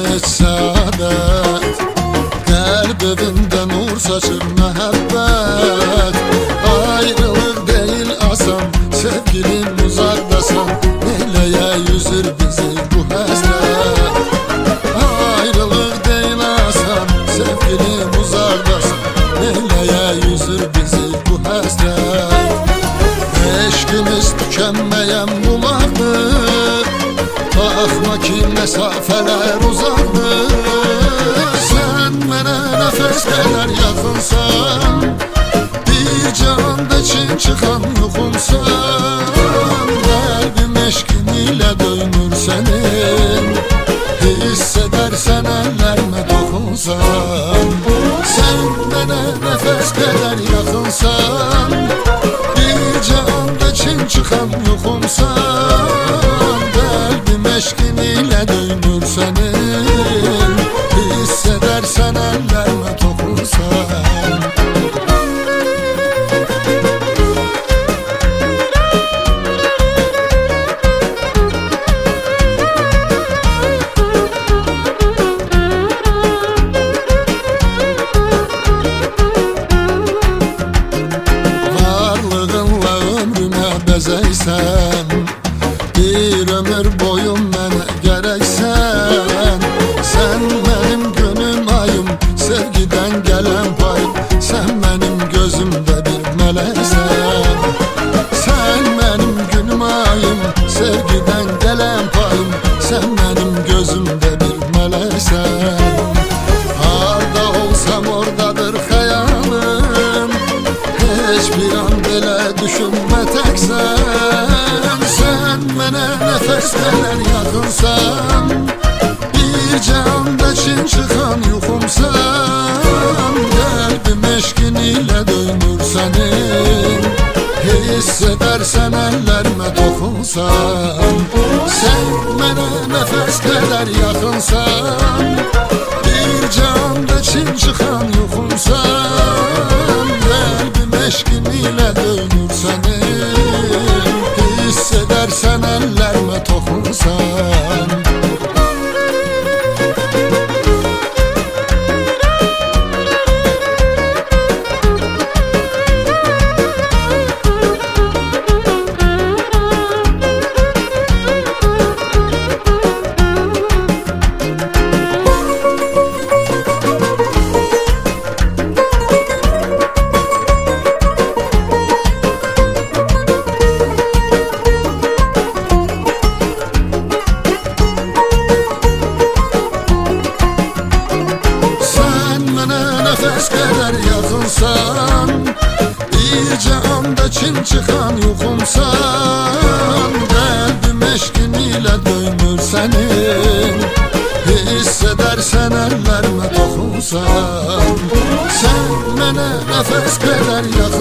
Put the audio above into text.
heç səadət, qəlb evində nur saçır məhəbbət. Ayrılıq deyil asan, sevgilim uzaqdasan, neyləyə yüzür bizi bu həsrət. Ayrılıq deyil asan, sevgilim uzaqdasan, neyləyə yüzür bizi bu həsrət. Eşqimiz tükənməyən bulaqdır, baxma ki məsafələr uzaqdır. Sən mənə nəfəs qədər yaxınsan, bir canda çin çıxan yuxumsan. Qəlbim eşqin ilə döynür sənin, hiss edərsən əllərimə toxunsan. Sən mənə nəfəs qədər yaxınsan, bir canda çin çıxan yuxumsan. Qəlbim eşqin ilə döynür sənin, hiss edərsən əllərimə toxunsan. Varlığınla ömrümə bəzəysən, bir ömür boyu mənə gərəksən. Sən mənim günüm ayım, sevgidən gələn payım, sən mənim gözümdə bir mələksən. Sən mənim günüm ayım, sevgidən gələn payım, sən mənim gözümdə bir mələksən. Harda olsam oradadır xəyalım, heç bir an belə düşünmə təksən. Sən mənə nəfəs qədər yaxınsan, bir canda çin çıxan yuxumsan. Qəlbim eşqin ilə döynür sənin, hiss edərsən əllərimə toxunsan. Sən mənə nəfəs qədər yaxınsan, bir canda çin çıxan yuxumsan. Qəlbim eşqin ilə döynür sənin, hiss edərsən əllərimə toxunsan. Nəfəs qədər yaxınsan, bir canda çin çıxan yuxumsan. Qəlbim eşqin ilə döynür sənin, hiss edərsən əllərimə toxunsan. Sən mənə nəfəs qədər yaxınsan,